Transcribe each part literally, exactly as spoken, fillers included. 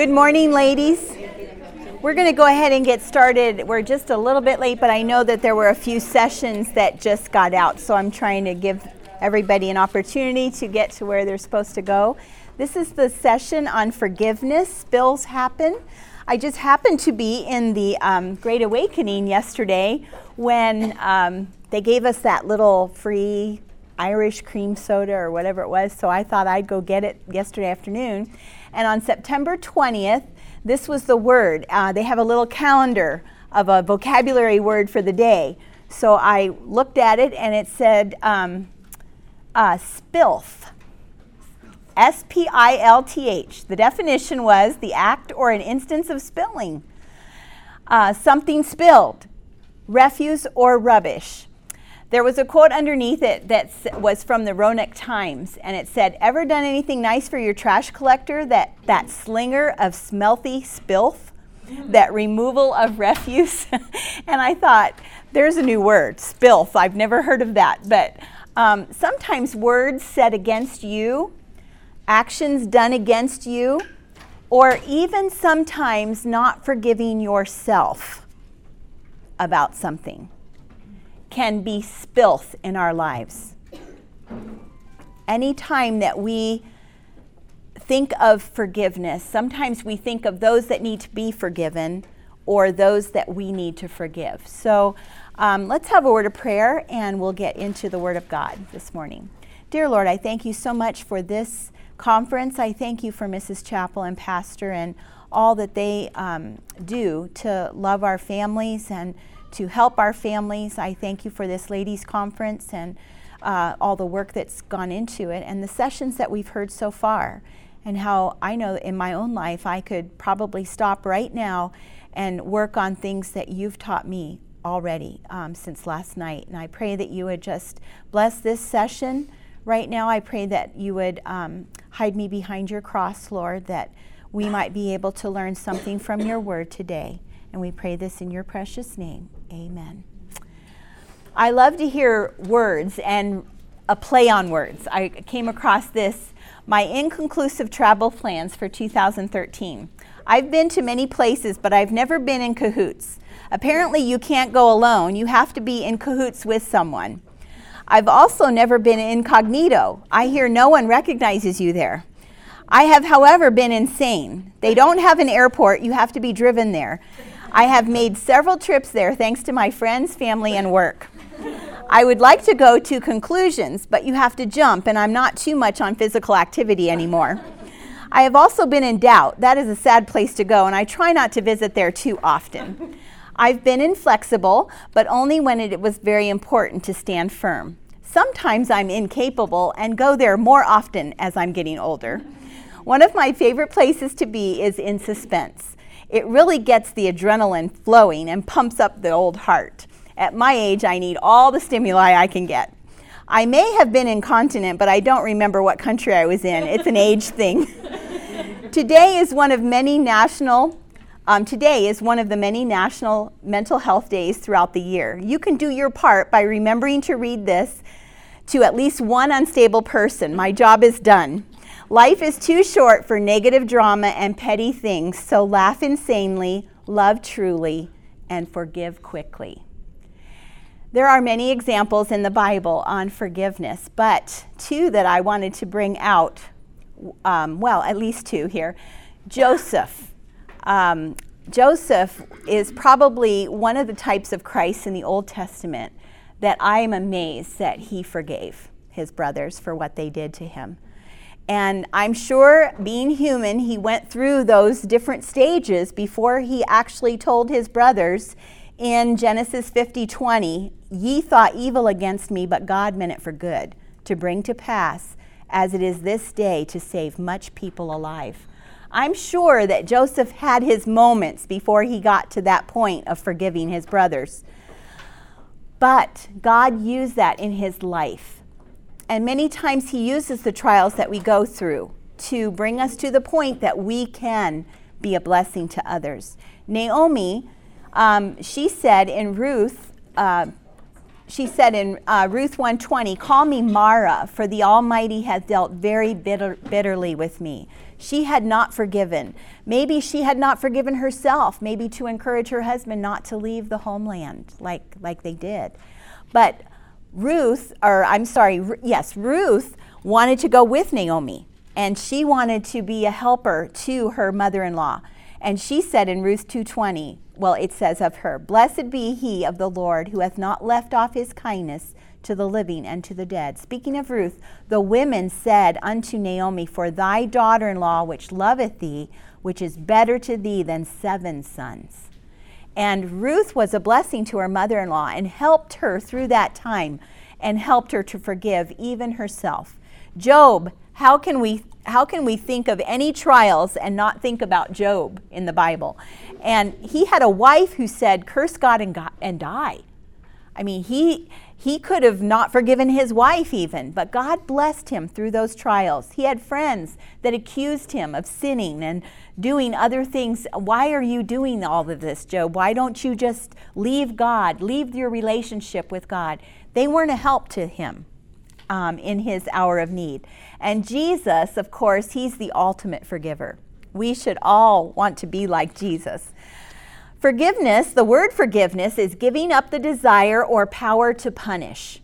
Good morning, ladies. We're going to go ahead and get started. We're just a little bit late, but I know that there were a few sessions that just got out, so I'm trying to give everybody an opportunity to get to where they're supposed to go. This is the session on forgiveness. Spills happen. I just happened to be in the um, Great Awakening yesterday when um, they gave us that little free Irish cream soda or whatever it was, so I thought I'd go get it yesterday afternoon. And on September twentieth, this was the word. Uh, they have a little calendar of a vocabulary word for the day. So I looked at it and it said um, uh, spilth. S P I L T H. The definition was the act or an instance of spilling. Uh, something spilled, refuse or rubbish. There was a quote underneath it that was from the Roanoke Times, and it said, "Ever done anything nice for your trash collector? That, that slinger of smelthy spilth, that removal of refuse." And I thought, there's a new word, spilth. I've never heard of that. But um, sometimes words said against you, actions done against you, or even sometimes not forgiving yourself about something can be spilth in our lives. Anytime that we think of forgiveness, sometimes we think of those that need to be forgiven or those that we need to forgive. So um, let's have a word of prayer and we'll get into the Word of God this morning. Dear Lord, I thank you so much for this conference. I thank you for Missus Chappell and Pastor and all that they um, do to love our families and to help our families. I thank you for this ladies' conference and uh, all the work that's gone into it and the sessions that we've heard so far, and how I know in my own life I could probably stop right now and work on things that you've taught me already um, since last night. And I pray that you would just bless this session right now. I pray that you would um, hide me behind your cross, Lord, that we might be able to learn something from your word today. And we pray this in your precious name. Amen. I love to hear words and a play on words. I came across this, my inconclusive travel plans for two thousand thirteen. I've been to many places, but I've never been in cahoots. Apparently you can't go alone. You have to be in cahoots with someone. I've also never been incognito. I hear no one recognizes you there. I have, however, been insane. They don't have an airport. You have to be driven there. I have made several trips there thanks to my friends, family, and work. I would like to go to conclusions, but you have to jump, and I'm not too much on physical activity anymore. I have also been in doubt. That is a sad place to go, and I try not to visit there too often. I've been inflexible, but only when it was very important to stand firm. Sometimes I'm incapable and go there more often as I'm getting older. One of my favorite places to be is in suspense. It really gets the adrenaline flowing and pumps up the old heart. At my age, I need all the stimuli I can get. I may have been incontinent, but I don't remember what country I was in. It's an age thing. Today is one of many national, um, today is one of the many national mental health days throughout the year. You can do your part by remembering to read this to at least one unstable person. My job is done. Life is too short for negative drama and petty things, so laugh insanely, love truly, and forgive quickly. There are many examples in the Bible on forgiveness, but two that I wanted to bring out, um, well, at least two here. Joseph. Um, Joseph is probably one of the types of Christ in the Old Testament that I am amazed that he forgave his brothers for what they did to him. And I'm sure, being human, he went through those different stages before he actually told his brothers in Genesis fifty twenty, "Ye thought evil against me, but God meant it for good, to bring to pass, as it is this day, to save much people alive." I'm sure that Joseph had his moments before he got to that point of forgiving his brothers. But God used that in his life. And many times he uses the trials that we go through to bring us to the point that we can be a blessing to others. Naomi, um, she said in Ruth, uh, she said in uh, Ruth one twenty, "Call me Mara, for the Almighty has dealt very bitter, bitterly with me." She had not forgiven. Maybe she had not forgiven herself, maybe to encourage her husband not to leave the homeland like, like they did. But Ruth, or I'm sorry, yes, Ruth wanted to go with Naomi, and she wanted to be a helper to her mother-in-law. And she said in Ruth two twenty, well, it says of her, "Blessed be he of the Lord who hath not left off his kindness to the living and to the dead." Speaking of Ruth, the women said unto Naomi, "For thy daughter-in-law which loveth thee, which is better to thee than seven sons." And Ruth was a blessing to her mother-in-law and helped her through that time and helped her to forgive even herself. Job, how can we how can we think of any trials and not think about Job in the Bible? And he had a wife who said, "Curse God and, God and die." I mean, he he could have not forgiven his wife even, but God blessed him through those trials. He had friends that accused him of sinning and doing other things. Why are you doing all of this, Job? Why don't you just leave God, leave your relationship with God? They weren't a help to him um, in his hour of need. And Jesus, of course, he's the ultimate forgiver. We should all want to be like Jesus. Forgiveness, the word forgiveness, is giving up the desire or power to punish.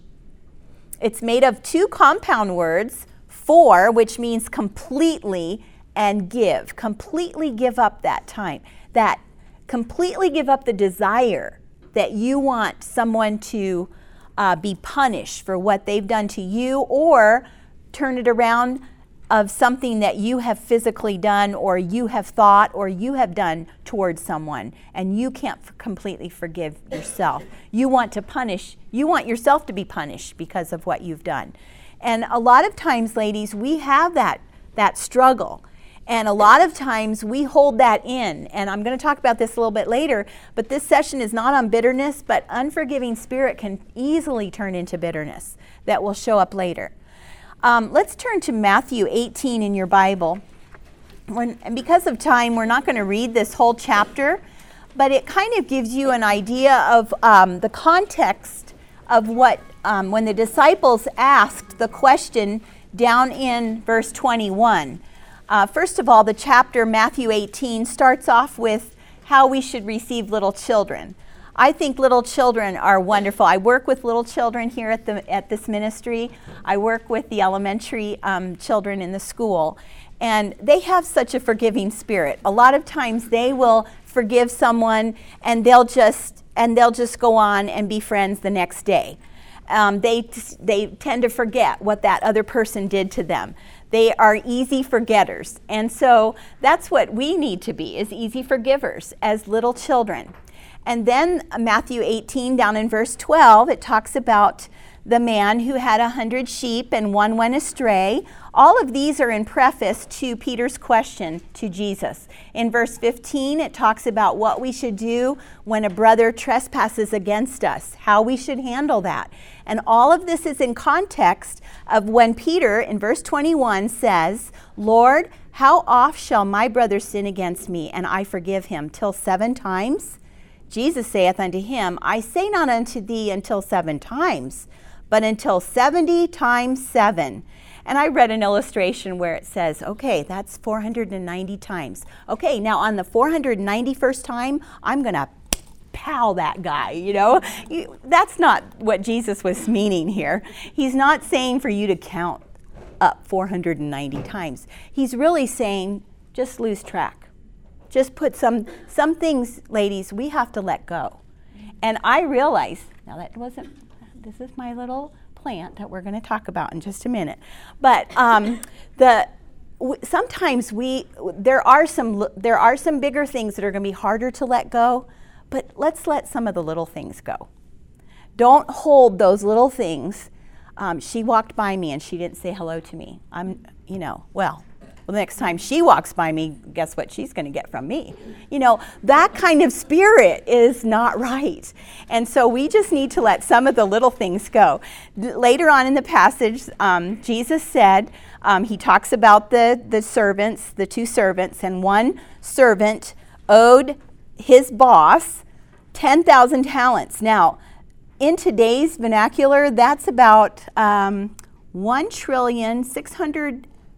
It's made of two compound words, for, which means completely, and give. Completely give up that time. That completely give up the desire that you want someone to uh, be punished for what they've done to you, or turn it around of something that you have physically done or you have thought or you have done towards someone, and you can't f- completely forgive yourself. You want to punish, you want yourself to be punished because of what you've done. And a lot of times, ladies, we have that, that struggle. And a lot of times we hold that in. And I'm going to talk about this a little bit later, but this session is not on bitterness, but unforgiving spirit can easily turn into bitterness that will show up later. Um, let's turn to Matthew eighteen in your Bible. When, and because of time, we're not going to read this whole chapter, but it kind of gives you an idea of um, the context of what, um, when the disciples asked the question down in verse twenty-one. Uh, first of all, the chapter, Matthew eighteen, starts off with how we should receive little children. I think little children are wonderful. I work with little children here at the at this ministry. I work with the elementary um, children in the school, and they have such a forgiving spirit. A lot of times they will forgive someone, and they'll just and they'll just go on and be friends the next day. Um, they they tend to forget what that other person did to them. They are easy forgetters, and so that's what we need to be, is easy forgivers as little children. And then Matthew eighteen, down in verse twelve, it talks about the man who had a hundred sheep and one went astray. All of these are in preface to Peter's question to Jesus. In verse fifteen, it talks about what we should do when a brother trespasses against us, how we should handle that. And all of this is in context of when Peter, in verse twenty-one, says, "Lord, how oft shall my brother sin against me, and I forgive him? Till seven times? Jesus saith unto him, I say not unto thee until seven times, but until seventy times seven. And I read an illustration where it says, okay, that's four hundred ninety times. Okay, now on the four hundred ninety-first time, I'm going to pow that guy, you know? You, that's not what Jesus was meaning here. He's not saying for you to count up four hundred ninety times. He's really saying, just lose track. Just put some, some things, ladies, we have to let go. And I realize, now that wasn't, this is my little plant that we're going to talk about in just a minute. But um, the w- sometimes we, there are some, there are some bigger things that are going to be harder to let go, but let's let some of the little things go. Don't hold those little things. Um, she walked by me and she didn't say hello to me. I'm, you know, well, Well, the next time she walks by me, guess what she's going to get from me? You know, that kind of spirit is not right. And so we just need to let some of the little things go. Later on in the passage, um, Jesus said, um, he talks about the, the servants, the two servants, and one servant owed his boss ten thousand talents. Now, in today's vernacular, that's about um, one trillion six hundred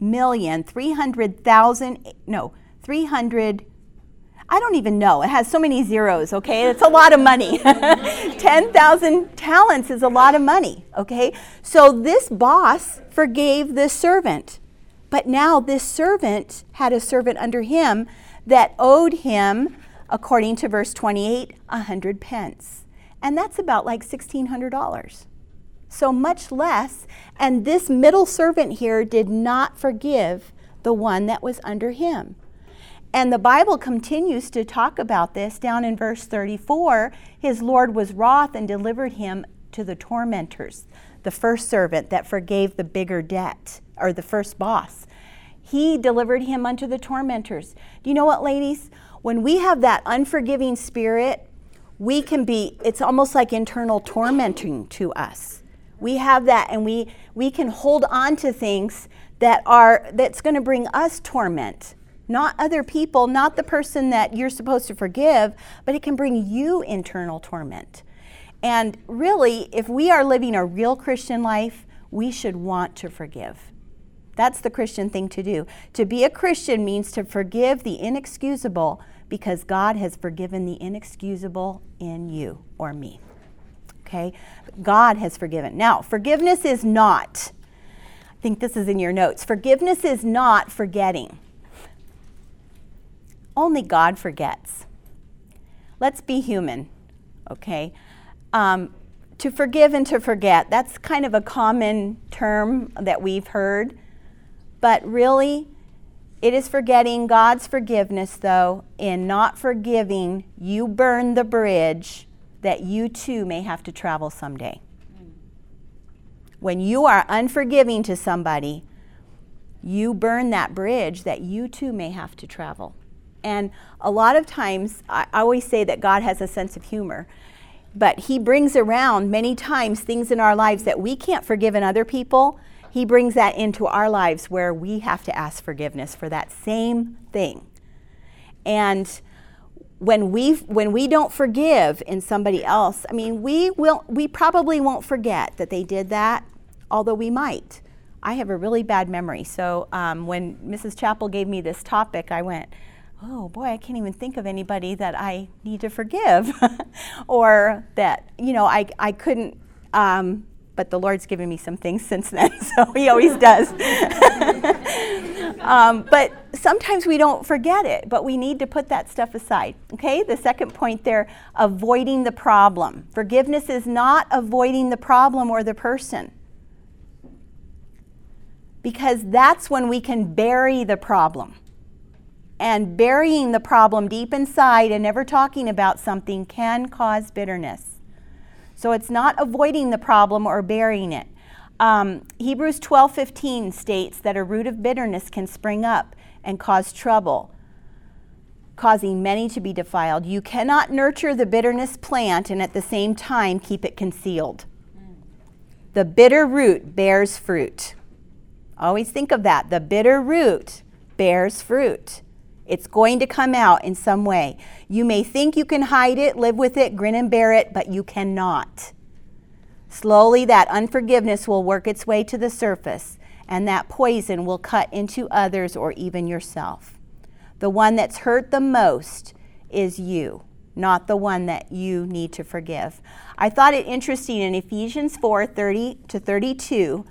million three hundred thousand, no, three hundred, I don't even know. It has so many zeros, okay? It's a lot of money. ten thousand talents is a lot of money, okay? So this boss forgave this servant. But now this servant had a servant under him that owed him, according to verse twenty-eight, a hundred pence. And that's about like sixteen hundred dollars. So much less. And this middle servant here did not forgive the one that was under him. And the Bible continues to talk about this down in verse thirty-four. His Lord was wroth and delivered him to the tormentors. The first servant that forgave the bigger debt, or the first boss, he delivered him unto the tormentors. Do you know what, ladies? When we have that unforgiving spirit, we can be, it's almost like internal tormenting to us. We have that, and we, we can hold on to things that are, that's going to bring us torment. Not other people, not the person that you're supposed to forgive, but it can bring you internal torment. And really, if we are living a real Christian life, we should want to forgive. That's the Christian thing to do. To be a Christian means to forgive the inexcusable, because God has forgiven the inexcusable in you or me. Okay? God has forgiven. Now, forgiveness is not, I think this is in your notes, forgiveness is not forgetting. Only God forgets. Let's be human, okay? Um, to forgive and to forget, that's kind of a common term that we've heard. But really, it is forgetting God's forgiveness, though. In not forgiving, you burn the bridge that you too may have to travel someday. When you are unforgiving to somebody, you burn that bridge that you too may have to travel. And a lot of times, I always say that God has a sense of humor, but he brings around many times things in our lives that we can't forgive in other people. He brings that into our lives where we have to ask forgiveness for that same thing. And when we when we don't forgive in somebody else, I mean, we will we probably won't forget that they did that, although we might. I have a really bad memory, so um, when Missus Chappell gave me this topic, I went, oh boy, I can't even think of anybody that I need to forgive, or that, you know, I, I couldn't, um, but the Lord's given me some things since then, so he always does. um, but sometimes we don't forget it, but we need to put that stuff aside, okay? The second point there, avoiding the problem. Forgiveness is not avoiding the problem or the person, because that's when we can bury the problem. And burying the problem deep inside and never talking about something can cause bitterness. So it's not avoiding the problem or burying it. Um, Hebrews twelve fifteen states that a root of bitterness can spring up and cause trouble, causing many to be defiled. You cannot nurture the bitterness plant and at the same time keep it concealed. The bitter root bears fruit. Always think of that. The bitter root bears fruit. It's going to come out in some way. You may think you can hide it, live with it, grin and bear it, but you cannot. Slowly, that unforgiveness will work its way to the surface, and that poison will cut into others or even yourself. The one that's hurt the most is you, not the one that you need to forgive. I thought it interesting in Ephesians four thirty to thirty-two,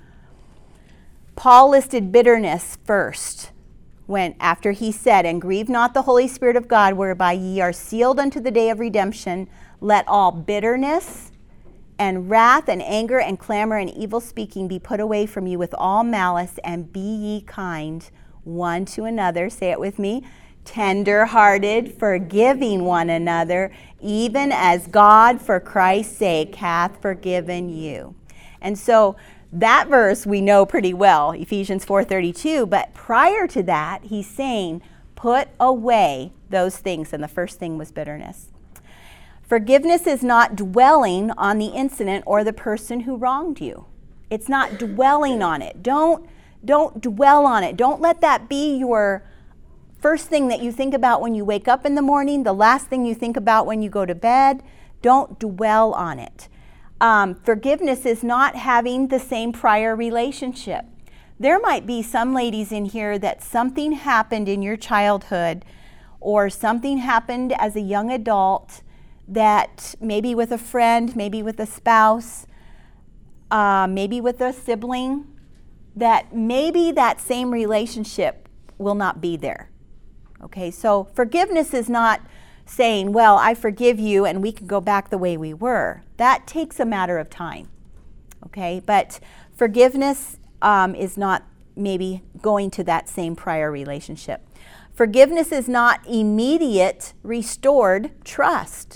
Paul listed bitterness first. When after he said, and grieve not the Holy Spirit of God, whereby ye are sealed unto the day of redemption, let all bitterness and wrath and anger and clamor and evil speaking be put away from you with all malice, and be ye kind one to another. Say it with me. Tender-hearted, forgiving one another, even as God for Christ's sake hath forgiven you. And so that verse we know pretty well, Ephesians four thirty-two, but prior to that, he's saying, put away those things, and the first thing was bitterness. Forgiveness is not dwelling on the incident or the person who wronged you. It's not dwelling on it. Don't, don't dwell on it. Don't let that be your first thing that you think about when you wake up in the morning, the last thing you think about when you go to bed. Don't dwell on it. Um, forgiveness is not having the same prior relationship. There might be some ladies in here that something happened in your childhood or something happened as a young adult that maybe with a friend, maybe with a spouse, uh, maybe with a sibling, that maybe that same relationship will not be there. Okay, so forgiveness is not saying, well, I forgive you and we can go back the way we were. That takes a matter of time. Okay, but forgiveness um, is not maybe going to that same prior relationship. Forgiveness is not immediate restored trust.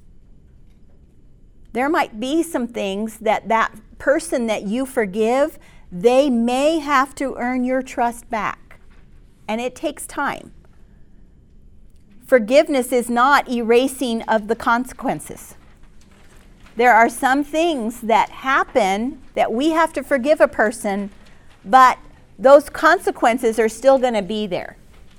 There might be some things that that person that you forgive, they may have to earn your trust back. And it takes time. Forgiveness is not erasing of the consequences. There are some things that happen that we have to forgive a person, but those consequences are still going to be there.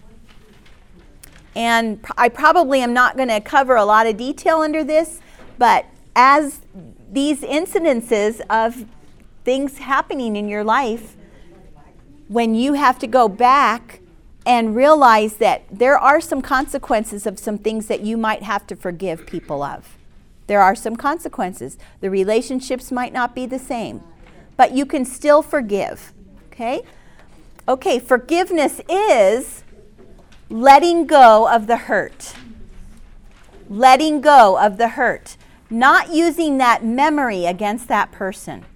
And I probably am not going to cover a lot of detail under this, but as these incidences of things happening in your life, when you have to go back and realize that there are some consequences of some things that you might have to forgive people of. There are some consequences. The relationships might not be the same, but you can still forgive. Okay? Okay, forgiveness is letting go of the hurt. Letting go of the hurt. Not using that memory against that person.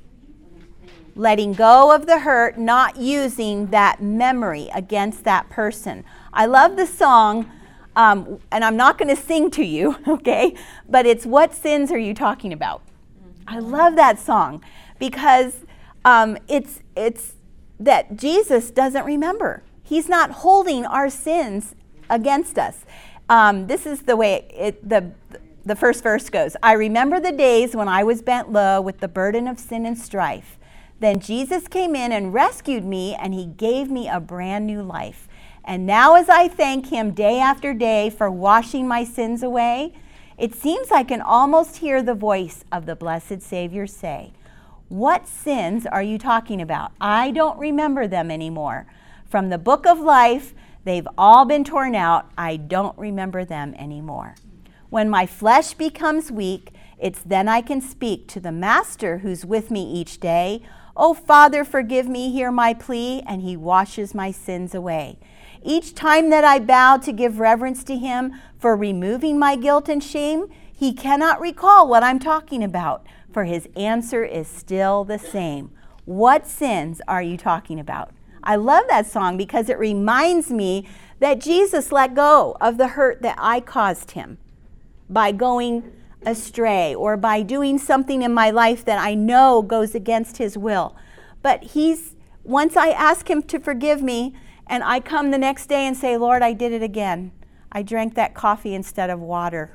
Letting go of the hurt, not using that memory against that person. I love the song, um, and I'm not going to sing to you, okay? But it's What Sins Are You Talking About? I love that song because um, it's it's that Jesus doesn't remember. He's not holding our sins against us. Um, this is the way it, the the first verse goes. I remember the days when I was bent low with the burden of sin and strife. Then Jesus came in and rescued me, and he gave me a brand new life. And now as I thank him day after day for washing my sins away, it seems I can almost hear the voice of the blessed Savior say, what sins are you talking about? I don't remember them anymore. From the book of life, they've all been torn out. I don't remember them anymore. When my flesh becomes weak, it's then I can speak to the Master who's with me each day. Oh, Father, forgive me, hear my plea, and he washes my sins away. Each time that I bow to give reverence to him for removing my guilt and shame, he cannot recall what I'm talking about, for his answer is still the same. What sins are you talking about? I love that song because it reminds me that Jesus let go of the hurt that I caused him by going astray or by doing something in my life that I know goes against his will. But he's, once I ask him to forgive me and I come the next day and say, Lord, I did it again. I drank that coffee instead of water.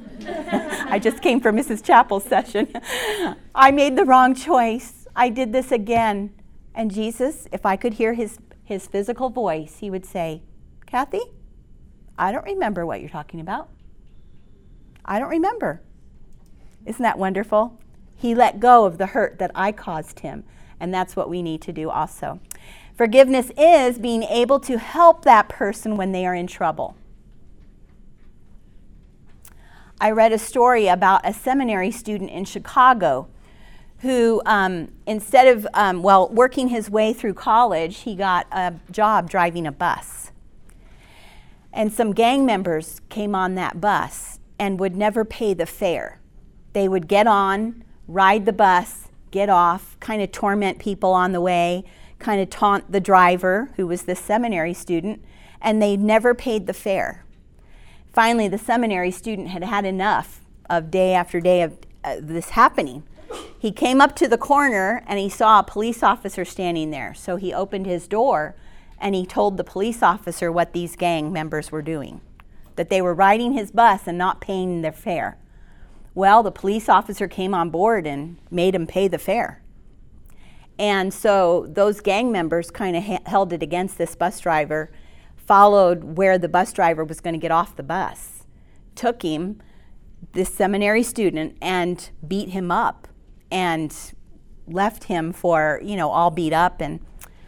I just came from Missus Chappell's session. I made the wrong choice. I did this again. And Jesus, if I could hear his, his physical voice, he would say, Kathy, I don't remember what you're talking about. I don't remember. Isn't that wonderful? He let go of the hurt that I caused him, and that's what we need to do also. Forgiveness is being able to help that person when they are in trouble. I read a story about a seminary student in Chicago who, um, instead of, um, well, working his way through college, he got a job driving a bus. And some gang members came on that bus and would never pay the fare. They would get on, ride the bus, get off, kind of torment people on the way, kind of taunt the driver, who was the seminary student, and they never paid the fare. Finally, the seminary student had had enough of day after day of uh, this happening. He came up to the corner and he saw a police officer standing there. So he opened his door and he told the police officer what these gang members were doing, that they were riding his bus and not paying their fare. Well, the police officer came on board and made him pay the fare. And so those gang members kind of ha- held it against this bus driver, followed where the bus driver was going to get off the bus, took him, this seminary student, and beat him up and left him for, you know, all beat up. And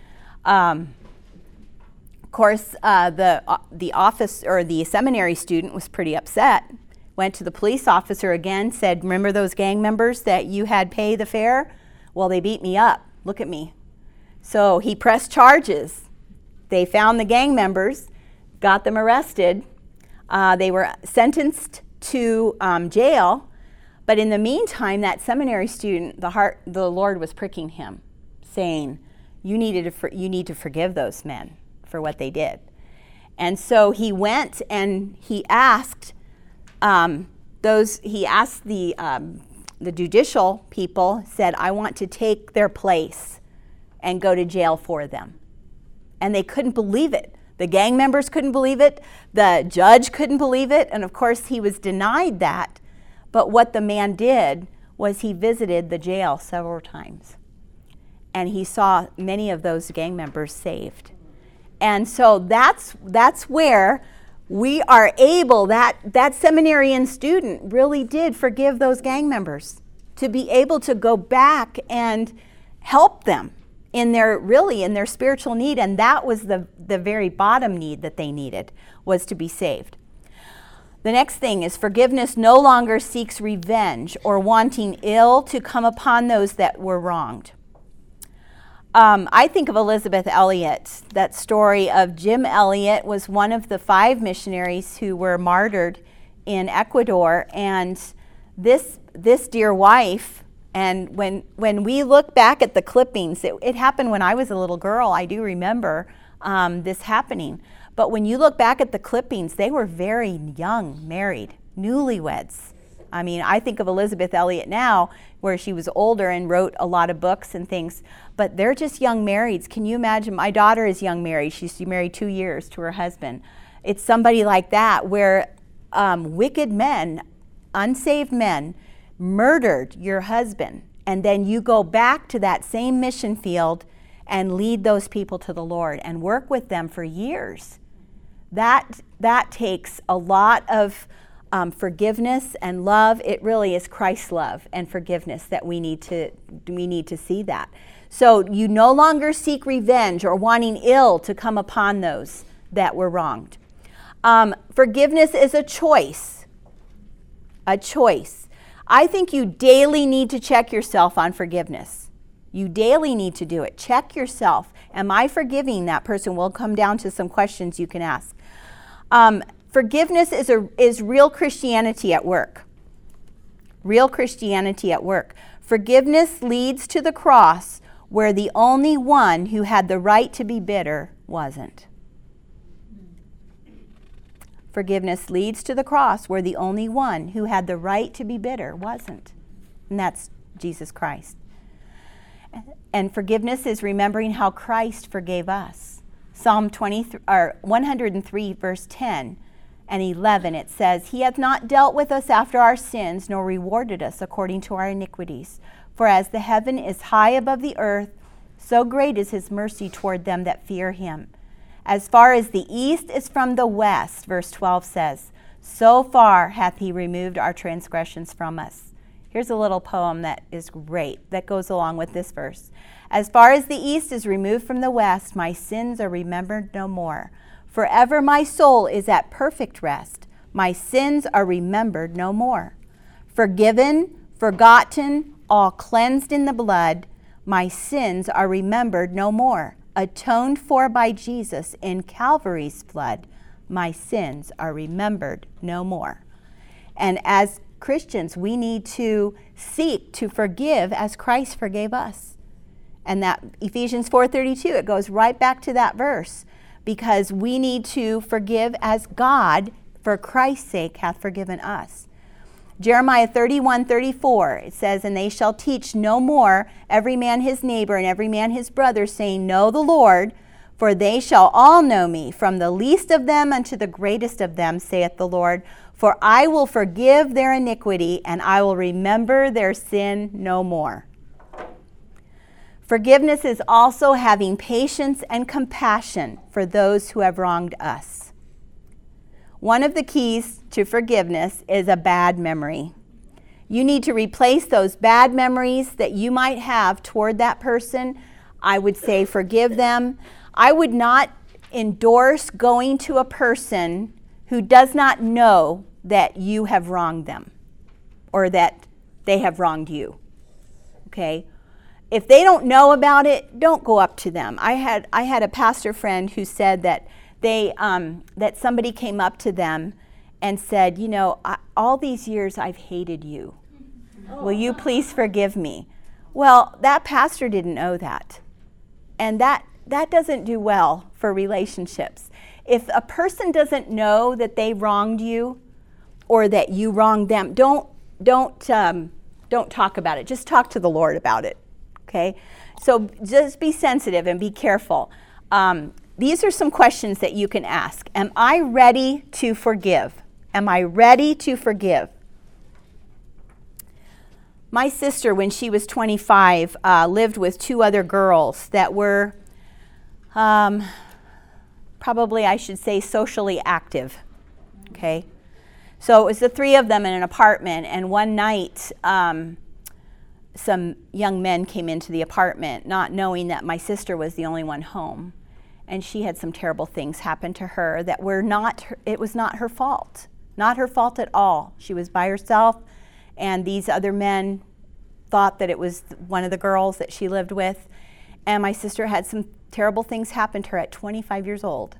Um, of course, uh, the uh, the office or the seminary student was pretty upset. Went to the police officer again, said, "Remember those gang members that you had pay the fare? Well, they beat me up. Look at me." So he pressed charges. They found the gang members, got them arrested. Uh, they were sentenced to um, jail. But in the meantime, that seminary student, the heart, the Lord was pricking him, saying, "You needed to, for, you need to forgive those men for what they did." And so he went and he asked um, those. He asked the um, the judicial people. Said, "I want to take their place and go to jail for them." And they couldn't believe it. The gang members couldn't believe it. The judge couldn't believe it. And of course, he was denied that. But what the man did was he visited the jail several times. And he saw many of those gang members saved. And so that's that's where we are able, that, that seminarian student really did forgive those gang members, to be able to go back and help them in their, really in their spiritual need. And that was the, the very bottom need that they needed, was to be saved. The next thing is forgiveness no longer seeks revenge or wanting ill to come upon those that were wronged. Um, I think of Elisabeth Elliot. That story of Jim Elliot was one of the five missionaries who were martyred in Ecuador. And this this dear wife, and when when we look back at the clippings, it, it happened when I was a little girl. I do remember um, this happening. But when you look back at the clippings, they were very young, married, newlyweds. I mean, I think of Elisabeth Elliot now, where she was older and wrote a lot of books and things, but they're just young marrieds. Can you imagine? My daughter is young married. She's married two years to her husband. It's somebody like that, where um, wicked men, unsaved men, murdered your husband, and then you go back to that same mission field and lead those people to the Lord and work with them for years. That that takes a lot of um, forgiveness and love. It really is Christ's love and forgiveness that we need to we need to see that. So you no longer seek revenge or wanting ill to come upon those that were wronged. Um, forgiveness is a choice. A choice. I think you daily need to check yourself on forgiveness. You daily need to do it. Check yourself. Am I forgiving that person? We'll come down to some questions you can ask. Um, forgiveness is a is real Christianity at work. Real Christianity at work. Forgiveness leads to the cross, where the only one who had the right to be bitter wasn't. Forgiveness leads to the cross, where the only one who had the right to be bitter wasn't. And that's Jesus Christ. And forgiveness is remembering how Christ forgave us. Psalm twenty-three, or one hundred three, verse ten and eleven, it says, "He hath not dealt with us after our sins, nor rewarded us according to our iniquities. For as the heaven is high above the earth, so great is his mercy toward them that fear him. As far as the east is from the west," verse twelve says, "so far hath he removed our transgressions from us." Here's a little poem that is great, that goes along with this verse. "As far as the east is removed from the west, my sins are remembered no more. Forever my soul is at perfect rest. My sins are remembered no more. Forgiven, forgotten, all cleansed in the blood, my sins are remembered no more. Atoned for by Jesus in Calvary's flood, my sins are remembered no more." And as Christians, we need to seek to forgive as Christ forgave us. And that Ephesians four thirty-two, it goes right back to that verse, because we need to forgive as God, for Christ's sake, hath forgiven us. Jeremiah thirty-one thirty-four, it says, "And they shall teach no more every man his neighbor and every man his brother, saying, Know the Lord, for they shall all know me, from the least of them unto the greatest of them, saith the Lord. For I will forgive their iniquity, and I will remember their sin no more." Forgiveness is also having patience and compassion for those who have wronged us. One of the keys to forgiveness is a bad memory. You need to replace those bad memories that you might have toward that person. I would say forgive them. I would not endorse going to a person who does not know that you have wronged them or that they have wronged you. Okay? If they don't know about it, don't go up to them. I had I had a pastor friend who said that they um, that somebody came up to them and said, you know, I, all these years I've hated you. Will you please forgive me? Well, that pastor didn't know that. And that that doesn't do well for relationships. If a person doesn't know that they wronged you or that you wronged them, don't don't um, don't talk about it. Just talk to the Lord about it. Okay? So just be sensitive and be careful. Um, these are some questions that you can ask. Am I ready to forgive? Am I ready to forgive? My sister, when she was twenty-five, uh, lived with two other girls that were um, probably, I should say, socially active. Okay? So it was the three of them in an apartment, and one night, um, some young men came into the apartment, not knowing that my sister was the only one home. And she had some terrible things happen to her that were not, her, it was not her fault. Not her fault at all. She was by herself, and these other men thought that it was one of the girls that she lived with. And my sister had some terrible things happen to her at twenty-five years old.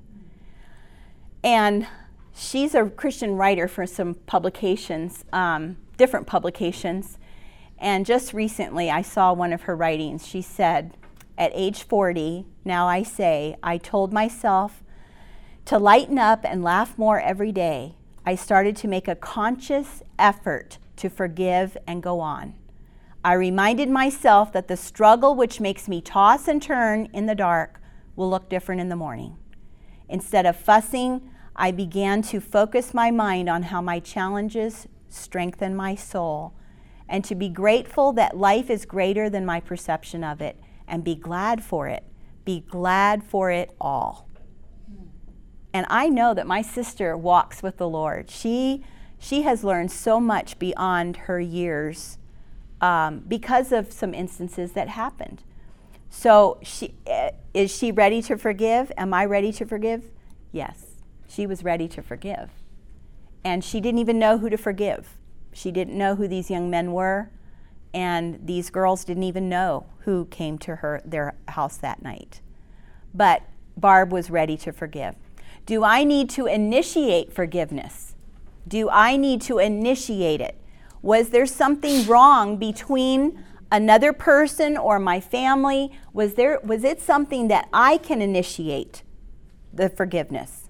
And she's a Christian writer for some publications, um, different publications. And just recently I saw one of her writings. She said, at age forty, now I say, I told myself to lighten up and laugh more every day. I started to make a conscious effort to forgive and go on. I reminded myself that the struggle which makes me toss and turn in the dark will look different in the morning. Instead of fussing, I began to focus my mind on how my challenges strengthen my soul, and to be grateful that life is greater than my perception of it, and be glad for it. Be glad for it all. And I know that my sister walks with the Lord. She she has learned so much beyond her years um, because of some instances that happened. So she uh, is she ready to forgive? Am I ready to forgive? Yes. She was ready to forgive. And she didn't even know who to forgive. She didn't know who these young men were, and these girls didn't even know who came to her their house that night. But Barb was ready to forgive. Do I need to initiate forgiveness? Do I need to initiate it? Was there something wrong between another person or my family? Was there was it something that I can initiate the forgiveness?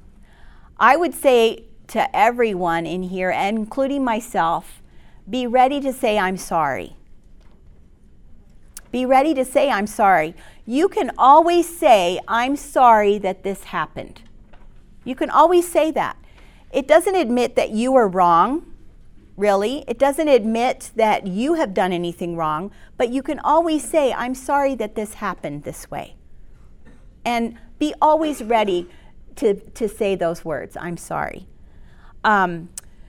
I would say to everyone in here, including myself, be ready to say I'm sorry. Be ready to say I'm sorry. You can always say I'm sorry that this happened. You can always say that. It doesn't admit that you were wrong, really. It doesn't admit that you have done anything wrong, but you can always say I'm sorry that this happened this way. And be always ready to, to say those words, I'm sorry. Um,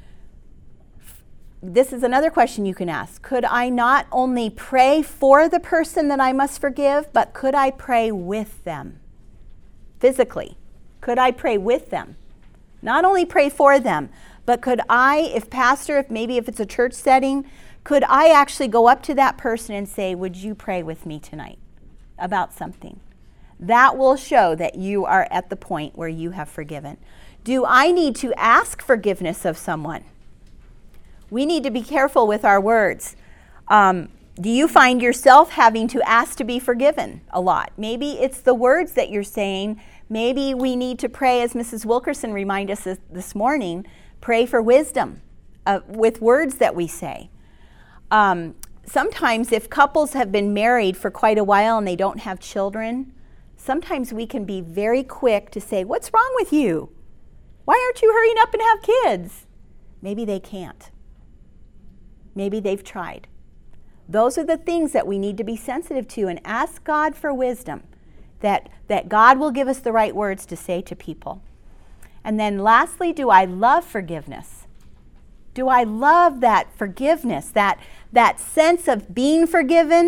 this is another question you can ask. Could I not only pray for the person that I must forgive, but could I pray with them physically? Could I pray with them? Not only pray for them, but could I, if pastor, if maybe if it's a church setting, could I actually go up to that person and say, would you pray with me tonight about something? That will show that you are at the point where you have forgiven. Do I need to ask forgiveness of someone? We need to be careful with our words. Um, do you find yourself having to ask to be forgiven a lot? Maybe it's the words that you're saying. Maybe we need to pray, as Missus Wilkerson reminded us this, this morning, pray for wisdom uh, with words that we say. Um, sometimes if couples have been married for quite a while and they don't have children, sometimes we can be very quick to say, what's wrong with you? Why aren't you hurrying up and have kids? Maybe they can't. Maybe they've tried. Those are the things that we need to be sensitive to and ask God for wisdom, that, that God will give us the right words to say to people. And then lastly, do I love forgiveness? Do I love that forgiveness, that, that sense of being forgiven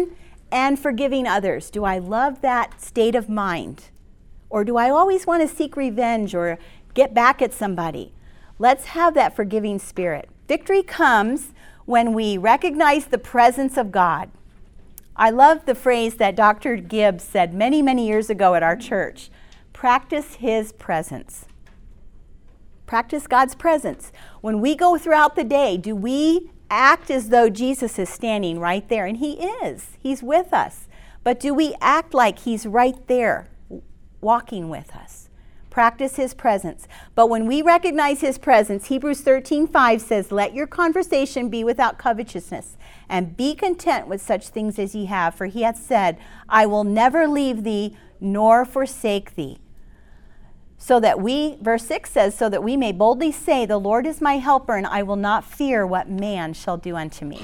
and forgiving others. Do I love that state of mind? Or do I always want to seek revenge or get back at somebody? Let's have that forgiving spirit. Victory comes when we recognize the presence of God. I love the phrase that Doctor Gibbs said many, many years ago at our church. Practice his presence. Practice God's presence. When we go throughout the day, do we act as though Jesus is standing right there? And he is. He's with us. But do we act like he's right there, walking with us? Practice his presence. But when we recognize his presence, Hebrews thirteen five says, let your conversation be without covetousness, and be content with such things as ye have. For he hath said, I will never leave thee, nor forsake thee. So that we, verse six says, so that we may boldly say, the Lord is my helper, and I will not fear what man shall do unto me.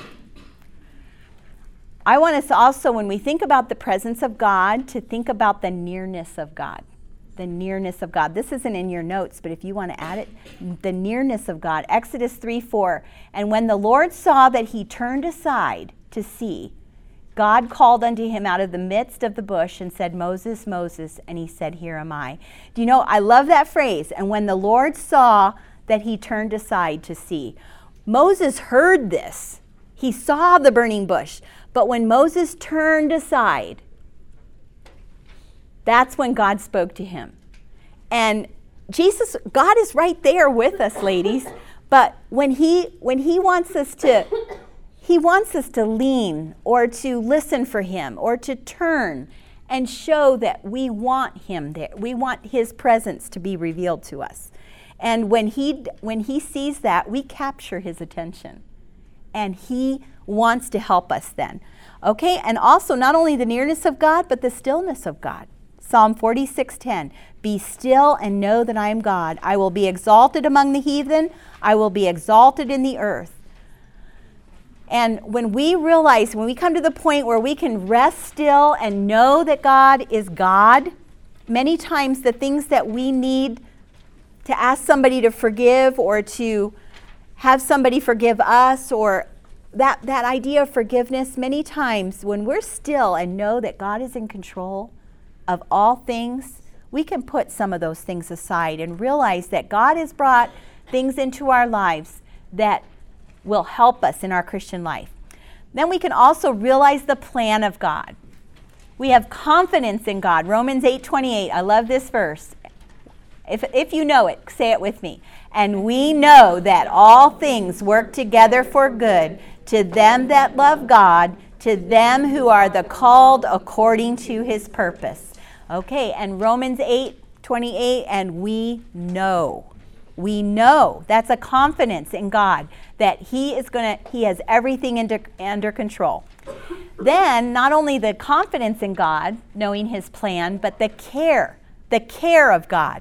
I want us also, when we think about the presence of God, to think about the nearness of God. The nearness of God. This isn't in your notes, but if you want to add it, the nearness of God. Exodus three four. And when the Lord saw that he turned aside to see, God called unto him out of the midst of the bush and said, Moses, Moses, and he said, here am I. Do you know, I love that phrase. And when the Lord saw that he turned aside to see. Moses heard this. He saw the burning bush. But when Moses turned aside, that's when God spoke to him. And Jesus, God is right there with us, ladies. But when he when he wants us to He wants us to lean or to listen for him or to turn and show that we want him there. We want his presence to be revealed to us. And when he when he sees that, we capture his attention. And he wants to help us then. Okay? And also not only the nearness of God, but the stillness of God. Psalm forty-six ten. Be still and know that I am God. I will be exalted among the heathen. I will be exalted in the earth. And when we realize, when we come to the point where we can rest still and know that God is God, many times the things that we need to ask somebody to forgive or to have somebody forgive us, or that, that idea of forgiveness, many times when we're still and know that God is in control of all things, we can put some of those things aside and realize that God has brought things into our lives that will help us in our Christian life. Then we can also realize the plan of God. We have confidence in God. Romans eight twenty-eight. I love this verse. If, if you know it, say it with me. And we know that all things work together for good to them that love God, to them who are the called according to his purpose. Okay, and Romans eight twenty-eight, and we know. We know. That's a confidence in God that he is going to, he has everything under, under control. Then, not only the confidence in God, knowing his plan, but the care, the care of God.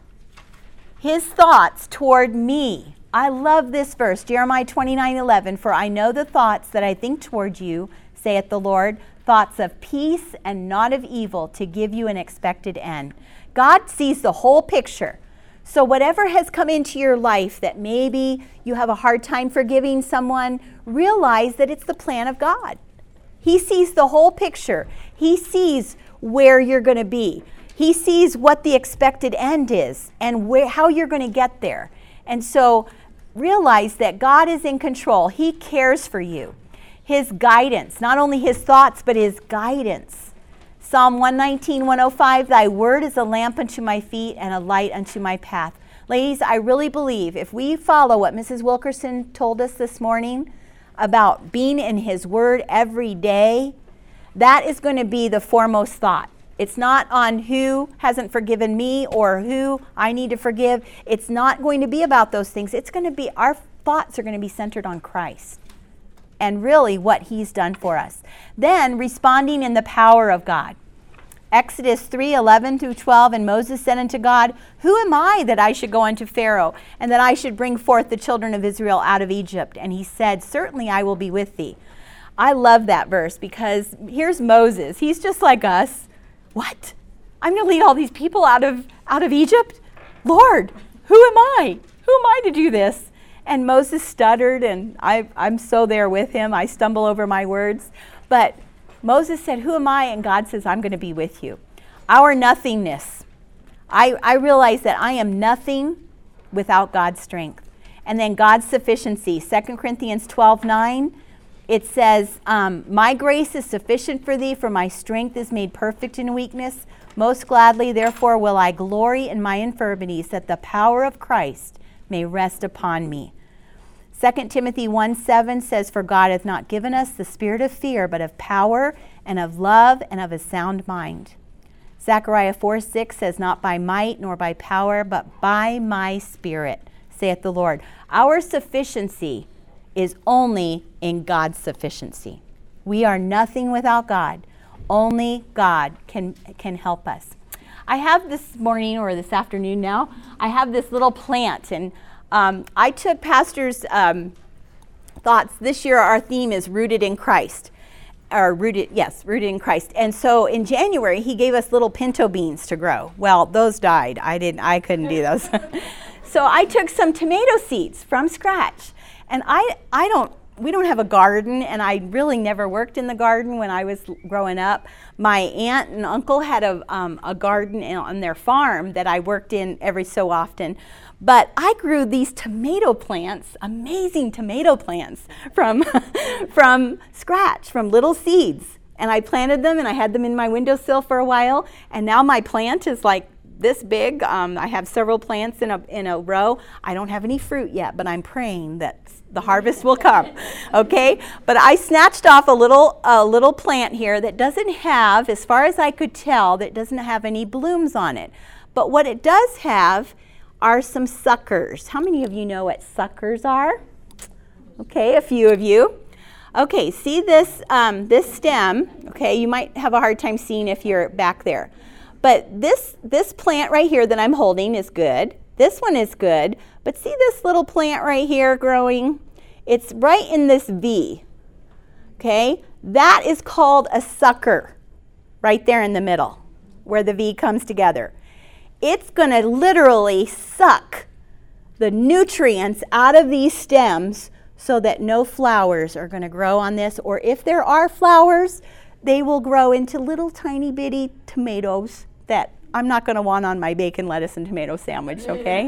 His thoughts toward me. I love this verse, Jeremiah twenty-nine eleven. For I know the thoughts that I think toward you, saith the Lord, thoughts of peace and not of evil, to give you an expected end. God sees the whole picture. So whatever has come into your life that maybe you have a hard time forgiving someone, realize that it's the plan of God. He sees the whole picture. He sees where you're going to be. He sees what the expected end is and where, how you're going to get there. And so realize that God is in control. He cares for you. His guidance, not only his thoughts, but his guidance. Psalm one nineteen, one oh five, thy word is a lamp unto my feet and a light unto my path. Ladies, I really believe if we follow what Missus Wilkerson told us this morning about being in his word every day, that is going to be the foremost thought. It's not on who hasn't forgiven me or who I need to forgive. It's not going to be about those things. It's going to be, our thoughts are going to be centered on Christ and really what he's done for us. Then responding in the power of God. Exodus three, eleven through twelve, and Moses said unto God, who am I that I should go unto Pharaoh, and that I should bring forth the children of Israel out of Egypt? And he said, certainly I will be with thee. I love that verse because here's Moses. He's just like us. What? I'm going to lead all these people out of out of Egypt? Lord, who am I? Who am I to do this? And Moses stuttered, and I, I'm so there with him. I stumble over my words. But Moses said, who am I? And God says, I'm going to be with you. Our nothingness. I, I realize that I am nothing without God's strength. And then God's sufficiency. Second Corinthians twelve nine, it says, um, my grace is sufficient for thee, for my strength is made perfect in weakness. Most gladly, therefore, will I glory in my infirmities, that the power of Christ may rest upon me. Second Timothy one seven says, for God hath not given us the spirit of fear, but of power and of love and of a sound mind. Zechariah four six says, not by might nor by power, but by my spirit, saith the Lord. Our sufficiency is only in God's sufficiency. We are nothing without God. Only God can, can help us. I have this morning, or this afternoon now, I have this little plant, and um, I took Pastor's um, thoughts. This year our theme is Rooted in Christ. Or rooted, yes, rooted in Christ. And so in January, he gave us little pinto beans to grow. Well, those died. I didn't, I couldn't do those. So I took some tomato seeds from scratch. And I, I don't, we don't have a garden, and I really never worked in the garden when I was growing up. My aunt and uncle had a, um, a garden on their farm that I worked in every so often. But I grew these tomato plants, amazing tomato plants, from, from scratch, from little seeds. And I planted them, and I had them in my windowsill for a while. And now my plant is like this big. Um, I have several plants in a, in a row. I don't have any fruit yet, but I'm praying that the harvest will come, okay? But I snatched off a little, a little plant here that doesn't have, as far as I could tell, that doesn't have any blooms on it. But what it does have are some suckers. How many of you know what suckers are? Okay, a few of you. Okay, see this, um, this stem, okay, you might have a hard time seeing if you're back there. But this, this plant right here that I'm holding is good. This one is good. But see this little plant right here growing? It's right in this V, okay? That is called a sucker, right there in the middle, where the V comes together. It's going to literally suck the nutrients out of these stems so that no flowers are going to grow on this. Or if there are flowers, they will grow into little tiny bitty tomatoes that I'm not going to want on my bacon, lettuce, and tomato sandwich, okay?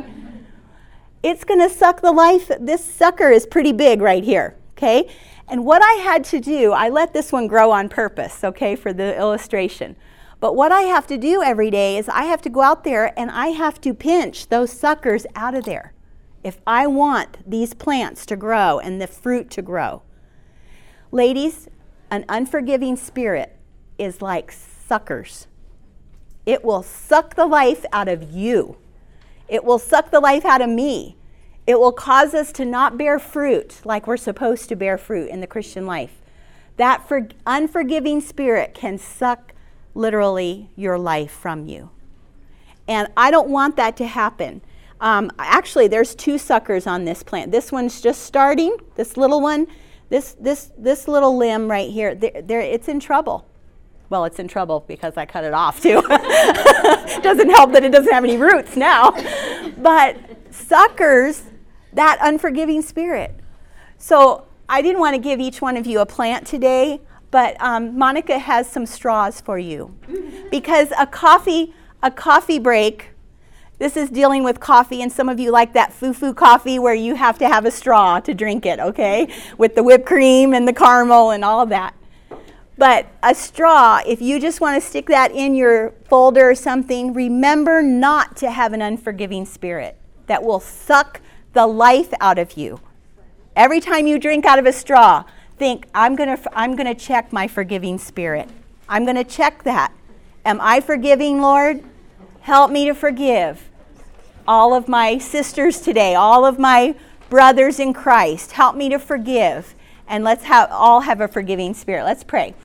It's going to suck the life. This sucker is pretty big right here, okay? And what I had to do, I let this one grow on purpose, okay, for the illustration. But what I have to do every day is I have to go out there and I have to pinch those suckers out of there if I want these plants to grow and the fruit to grow. Ladies, an unforgiving spirit is like suckers. It will suck the life out of you. It will suck the life out of me. It will cause us to not bear fruit like we're supposed to bear fruit in the Christian life. That for, unforgiving spirit can suck literally your life from you. And I don't want that to happen. Um, actually, there's two suckers on this plant. This one's just starting, this little one. This, this, this little limb right here, there, there, it's in trouble. Well, it's in trouble because I cut it off too. Doesn't help that it doesn't have any roots now. But suckers that unforgiving spirit. So I didn't want to give each one of you a plant today, but um, Monica has some straws for you. Because a coffee, a coffee break, this is dealing with coffee, and some of you like that foo-foo coffee where you have to have a straw to drink it, okay? With the whipped cream and the caramel and all of that. But a straw, if you just want to stick that in your folder or something, remember not to have an unforgiving spirit that will suck the life out of you. Every time you drink out of a straw, think, I'm going to I'm going to check my forgiving spirit. I'm going to check that. Am I forgiving, Lord? Help me to forgive all of my sisters today, all of my brothers in Christ. Help me to forgive. And let's have, all have a forgiving spirit. Let's pray.